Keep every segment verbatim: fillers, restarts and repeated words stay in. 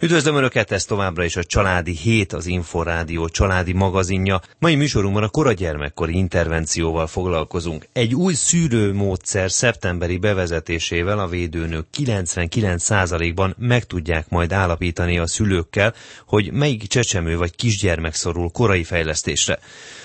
Üdvözlöm Önöket, ez továbbra is a Családi Hét, az Inforádió családi magazinja. Mai műsorunkban a koragyermekkori intervencióval foglalkozunk. Egy új szűrőmódszer szeptemberi bevezetésével a védőnők kilencvenkilenc százalékban meg tudják majd állapítani a szülőkkel, hogy melyik csecsemő vagy kisgyermek szorul korai fejlesztésre.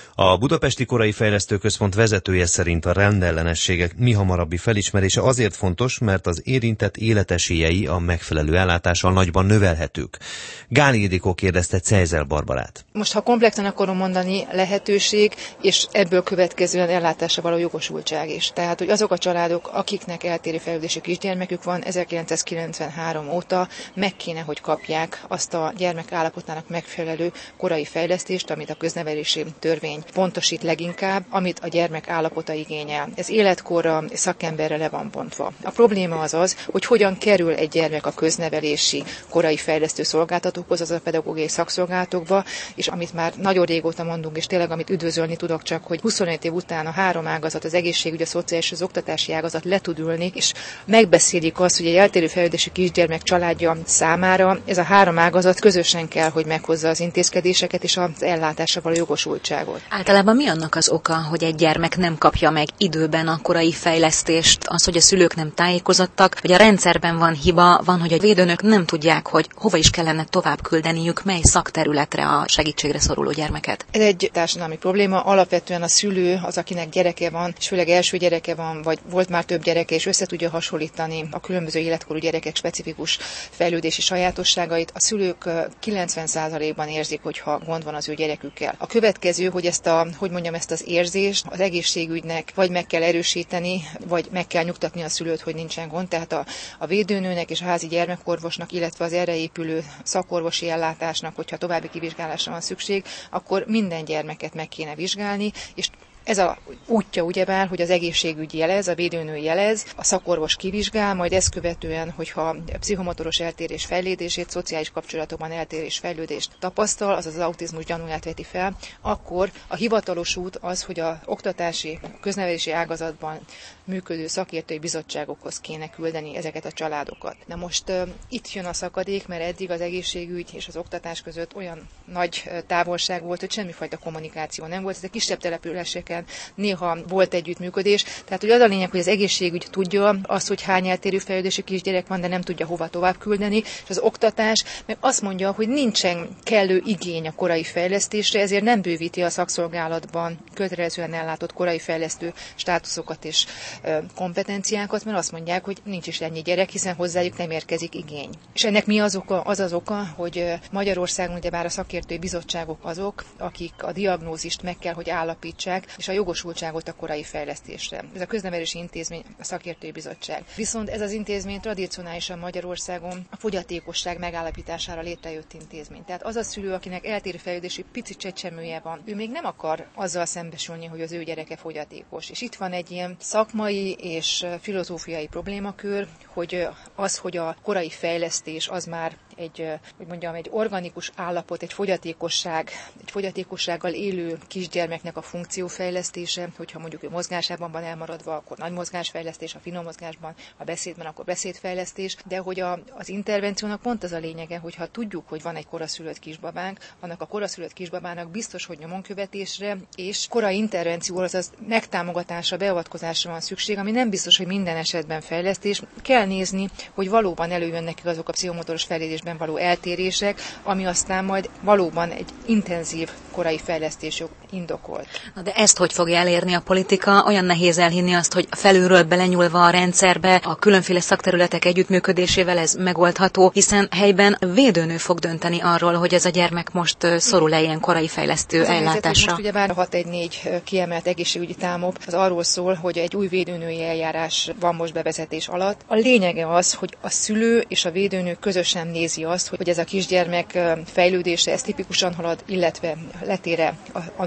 A Budapesti Korai Fejlesztő Központ vezetője szerint a rendellenességek mihamarabbi felismerése azért fontos, mert az érintett életesélyei a megfelelő ellátással nagyban növelhetők. Gáli Ildikó kérdezte Cejzel Barbarát. Most, ha komplexen akarom mondani, lehetőség, és ebből következően ellátásra való jogosultság is. Tehát, hogy azok a családok, akiknek eltérő fejlődésű kisgyermekük van, ezerkilencszázkilencvenhárom óta meg kéne, hogy kapják azt a gyermek állapotának megfelelő korai fejlesztést, amit a köznevelési törvény pontosít leginkább, amit a gyermek állapota igényel. Ez életkorra, szakemberre le van bontva. A probléma az az, hogy hogyan kerül egy gyermek a köznevelési korai fejlesztő szolgáltatókhoz, az a pedagógiai szakszolgálatokba, és amit már nagyon régóta mondunk, és tényleg amit üdvözölni tudok csak, hogy huszonöt év után a három ágazat, az egészségügy, a szociális és az oktatási ágazat le tud ülni, és megbeszélik azt, hogy egy eltérő fejlődésű kisgyermek családja számára ez a három ágazat közösen kell, hogy meghozza az intézkedéseket és az ellátásra való jogosultságot. Általában mi annak az oka, hogy egy gyermek nem kapja meg időben a korai fejlesztést, az, hogy a szülők nem tájékozottak, vagy a rendszerben van hiba, van, hogy a védőnök nem tudják, hogy hova is kellene tovább küldeniük, mely szakterületre a segítségre szoruló gyermeket? Ez egy társadalmi probléma. Alapvetően a szülő az, akinek gyereke van, és főleg első gyereke van, vagy volt már több gyereke, és össze tudja hasonlítani a különböző életkorú gyerekek specifikus fejlődési sajátosságait. A szülők kilencven százalékban érzik, hogyha gond van az ő gyerekükkel. A következő, hogy ezt a, hogy mondjam, ezt az érzést az egészségügynek vagy meg kell erősíteni, vagy meg kell nyugtatni a szülőt, hogy nincsen gond. Tehát a, a védőnőnek és a házi gyermekorvosnak, illetve az erre épülő szakorvosi ellátásnak, hogyha további kivizsgálásra van szükség, akkor minden gyermeket meg kéne vizsgálni, és ez a útja ugyebár, hogy az egészségügy jelez, a védőnő jelez, a szakorvos kivizsgál, majd ezt követően, hogyha pszichomotoros eltérés fejlődését, szociális kapcsolatokban eltérés fejlődést tapasztal, azaz az autizmus gyanúját veti fel, akkor a hivatalos út az, hogy az oktatási, köznevelési ágazatban működő szakértői bizottságokhoz kéne küldeni ezeket a családokat. Na most uh, itt jön a szakadék, mert eddig az egészségügy és az oktatás között olyan nagy uh, távolság volt, hogy semmifajta kommunikáció nem volt. Ezek kisebb településeken néha volt együttműködés. Tehát, hogy az a lényeg, hogy az egészségügy tudja azt, hogy hány eltérő fejlődésű kisgyerek van, de nem tudja hova tovább küldeni, és az oktatás meg azt mondja, hogy nincsen kellő igény a korai fejlesztésre, ezért nem bővíti a szakszolgálatban kötelezően ellátott korai fejlesztő státuszokat és kompetenciákat, mert azt mondják, hogy nincs is ennyi gyerek, hiszen hozzájuk nem érkezik igény. És ennek mi az oka? Az az oka, hogy Magyarországon ugyebár a szakértői bizottságok azok, akik a diagnózist meg kell, hogy állapítsák, és a jogosultságot a korai fejlesztésre. Ez a köznevelési intézmény, a szakértői bizottság. Viszont ez az intézmény tradicionálisan Magyarországon a fogyatékosság megállapítására létrejött intézmény. Tehát az a szülő, akinek eltérő fejlődésű pici csecsemője van, ő még nem akar azzal szembesülni, hogy az ő gyereke fogyatékos. És itt van egy ilyen szakmai és filozófiai problémakör, hogy az, hogy a korai fejlesztés az már egy, hogy mondjam, egy organikus állapot, egy fogyatékosság, egy fogyatékossággal élő kisgyermeknek a funkciófejlesztése, hogyha mondjuk ő mozgásában van elmaradva, akkor nagy mozgásfejlesztés, a finom mozgásban, a beszédben, akkor beszédfejlesztés, de hogy a, az intervenciónak pont az a lényege, hogyha tudjuk, hogy van egy koraszülött kisbabánk, annak a koraszülött kisbabának biztos, hogy nyomonkövetésre és korai intervencióra, azaz megtámogatásra, beavatkozásra van szükség, ami nem biztos, hogy minden esetben fejlesztés. Kell nézni, hogy valóban előjönnek azok a pszichomotoros fejlődésben való eltérések, ami aztán majd valóban egy intenzív korai fejlesztés indokolt. Na de ezt hogy fogja elérni a politika? Olyan nehéz elhinni azt, hogy felülről belenyúlva a rendszerbe, a különféle szakterületek együttműködésével ez megoldható, hiszen helyben védőnő fog dönteni arról, hogy ez a gyermek most szorul-e ilyen korai fejlesztő az ellátásra. Most ugyebár a hatszáztizennégy kiemelt egészségügyi támok az arról szól, hogy egy új védőnői eljárás van most bevezetés alatt. A lényege az, hogy a szülő és a védőnő közösen nézi azt, hogy ez a kisgyermek fejlődése, ez tipikusan halad, illetve letére a, a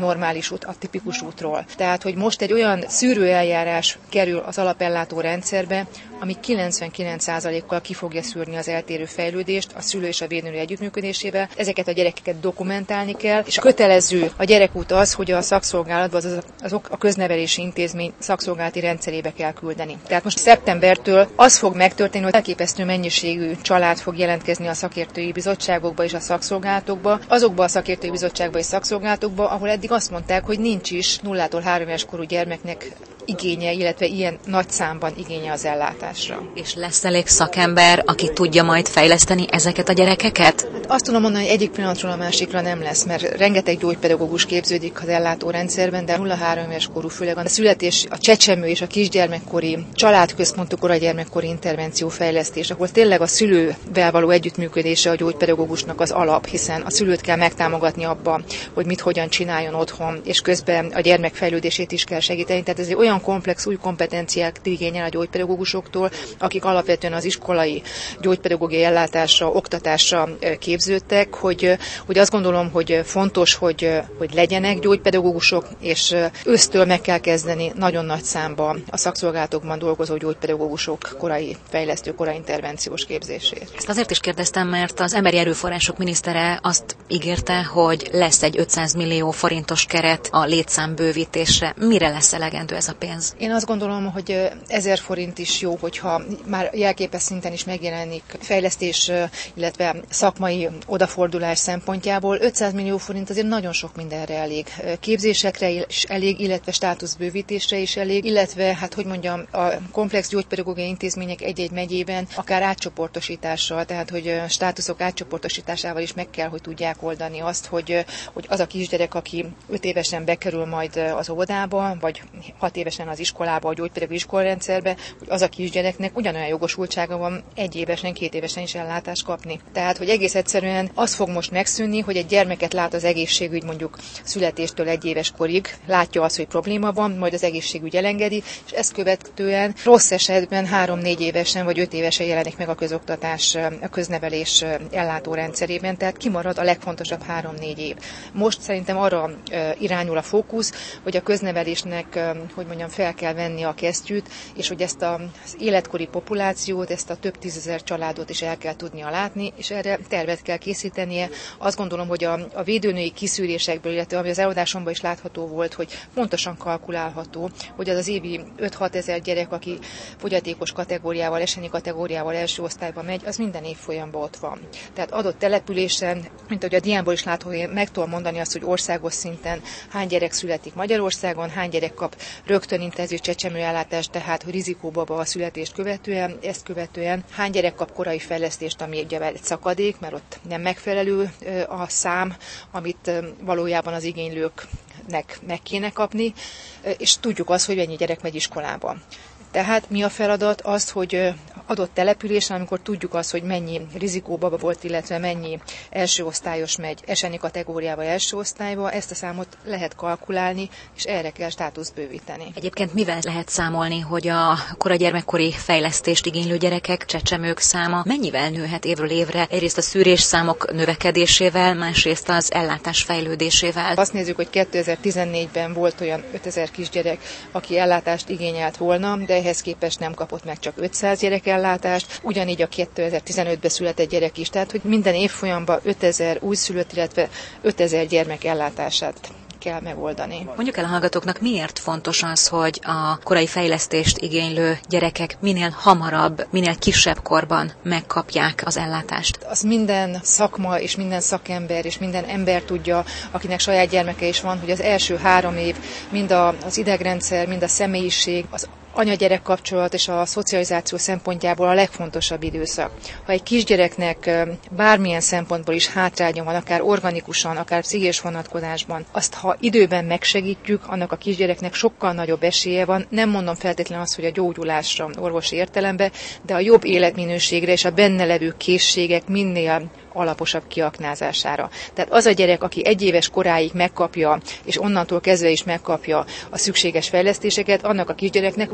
normális út, a tipikus útról. Tehát, hogy most egy olyan szűrőeljárás kerül az alapellátó rendszerbe, ami kilencvenkilenc százalékkal ki fogja szűrni az eltérő fejlődést a szülő és a védnő együttműködésével. Ezeket a gyerekeket dokumentálni kell, és kötelező a gyerekút az, hogy a szakszolgálatban, azaz azok a köznevelési intézmény szakszolgálati rendszerébe kell küldeni. Tehát most szeptembertől az fog megtörténni, hogy elképesztő mennyiségű család fog jelentkezni a szakértői bizottságokba és a szakszolgálatokba, azokba a szakértői bizottságba és szakszolgálatokba, ahol eddig azt mondták, hogy nincs is nullától három éves korú gyermeknek igénye, illetve ilyen nagy számban igénye az ellátásra. És lesz elég szakember, aki tudja majd fejleszteni ezeket a gyerekeket? Hát azt tudom mondani, hogy egyik pillanatról a másikra nem lesz, mert rengeteg gyógypedagógus képződik az ellátórendszerben, de nulla-három éves korú, főleg a születés, a csecsemő és a kisgyermekkori családközpontú koragyermekkori intervenció fejlesztés, ahol tényleg a szülővel való együttműködése a gyógypedagógusnak az alap, hiszen a szülőt kell megtámogatni abban, hogy mit hogyan csináljon otthon, és közben a gyermek fejlődését is kell segíteni. Tehát ez egy olyan komplex új kompetenciák igényel a gyógypedagógusoktól, akik alapvetően az iskolai gyógypedagógiai ellátásra, oktatásra képződtek, hogy, hogy azt gondolom, hogy fontos, hogy, hogy legyenek gyógypedagógusok, és ősztől meg kell kezdeni nagyon nagy számban a szakszolgálatokban dolgozó gyógypedagógusok korai fejlesztő, korai intervenciós képzését. Ezt azért is kérdeztem, mert az emberi erőforrások minisztere azt ígérte, hogy lesz egy ötszáz millió forintos keret a létszámbővítésre. Mire lesz elegendő ez a pénz? Én azt gondolom, hogy ezer forint is jó, hogyha már jelképes szinten is megjelenik fejlesztés, illetve szakmai odafordulás szempontjából. ötszáz millió forint azért nagyon sok mindenre elég. Képzésekre is elég, illetve státuszbővítésre is elég, illetve, hát hogy mondjam, a komplex gyógypedagógiai intézmények egy-egy megyében akár átcsoportosítással, tehát hogy státuszok átcsoportosításával is meg kell, hogy tudják oldani azt, hogy, hogy az a kisgyerek, aki öt évesen bekerül majd az óvodába, vagy hat évesen az iskolába, a gyógypedagógiai iskolarendszerbe, hogy az a kisgyereknek ugyanolyan jogosultsága van egy évesen, két évesen is ellátást kapni. Tehát, hogy egész egyszerűen az fog most megszűnni, hogy egy gyermeket lát az egészségügy mondjuk születéstől egy éves korig, látja azt, hogy probléma van, majd az egészségügy elengedi, és ezt követően rossz esetben három-négy évesen vagy öt évesen jelenik meg a közoktatás, a köznevelés ellátó rendszerében, tehát kimarad a legfontosabb három-négy év. Most szerintem arra irányul a fókusz, hogy a köznevelésnek, hogy mondjam, fel kell venni a kesztyűt, és hogy ezt az életkori populációt, ezt a több tízezer családot is el kell tudnia látni, és erre tervet kell készítenie. Azt gondolom, hogy a, a védőnői kiszűrésekből, illetve ami az előadásomban is látható volt, hogy pontosan kalkulálható, hogy az az évi öt-hat ezer gyerek, aki fogyatékos kategóriával, esenyi kategóriával első osztályba megy, az minden évfolyamban ott van. Tehát adott településen, mint ahogy a diámból is látható, én meg tudom mondani azt, hogy országos szinten hány gyerek születik Magyarországon, hány gyerek kap rögtön intenzív csecsemőellátást, tehát rizikóba a születést követően, ezt követően hány gyerek kap korai fejlesztést, ami ugye egy szakadék, mert ott nem megfelelő a szám, amit valójában az igénylőknek meg kéne kapni, és tudjuk azt, hogy mennyi gyerek megy iskolába. Tehát mi a feladat? Az, hogy adott településen, amikor tudjuk azt, hogy mennyi rizikóbaba volt, illetve mennyi első osztályos megy esenyi kategóriával első osztályba, ezt a számot lehet kalkulálni, és erre kell státuszt bővíteni. Egyébként mivel lehet számolni, hogy a koragyermekkori fejlesztést igénylő gyerekek, csecsemők száma mennyivel nőhet évről évre? Egyrészt a szűrés számok növekedésével, másrészt az ellátás fejlődésével. Azt nézzük, hogy kétezer-tizennégyben volt olyan ötezer kisgyerek, aki ellátást igényelt volna, de ehhez képest nem kapott meg csak ötszáz gyerek ellátást, ugyanígy a kétezer-tizenötben született gyerek is, tehát hogy minden évfolyamban ötezer újszülött, illetve ötezer gyermek ellátását kell megoldani. Mondjuk el a hallgatóknak, miért fontos az, hogy a korai fejlesztést igénylő gyerekek minél hamarabb, minél kisebb korban megkapják az ellátást? Az minden szakma és minden szakember és minden ember tudja, akinek saját gyermeke is van, hogy az első három év mind az idegrendszer, mind a személyiség, az anya-gyerek kapcsolat és a szocializáció szempontjából a legfontosabb időszak. Ha egy kisgyereknek bármilyen szempontból is hátránya van, akár organikusan, akár pszichés vonatkozásban, azt ha időben megsegítjük, annak a kisgyereknek sokkal nagyobb esélye van. Nem mondom feltétlenül azt, hogy a gyógyulásra orvosi értelemben, de a jobb életminőségre és a benne levő készségek minél alaposabb kiaknázására. Tehát az a gyerek, aki egy éves koráig megkapja, és onnantól kezdve is megkapja a szükséges fejlesztéseket, annak a kisgyereknek van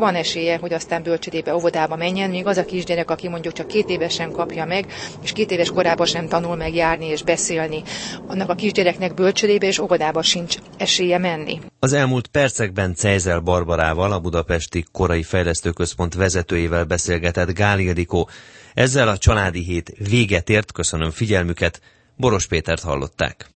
van esélye, hogy aztán bölcsődébe, óvodába menjen, míg az a kisgyerek, aki mondjuk csak két évesen kapja meg, és két éves korában sem tanul meg járni és beszélni, annak a kisgyereknek bölcsődébe és óvodába sincs esélye menni. Az elmúlt percekben Cejzel Barbarával, a Budapesti Korai Fejlesztőközpont vezetőjével beszélgetett Gál Ildikó. Ezzel a családi hét véget ért, köszönöm figyelmüket, Boros Pétert hallották.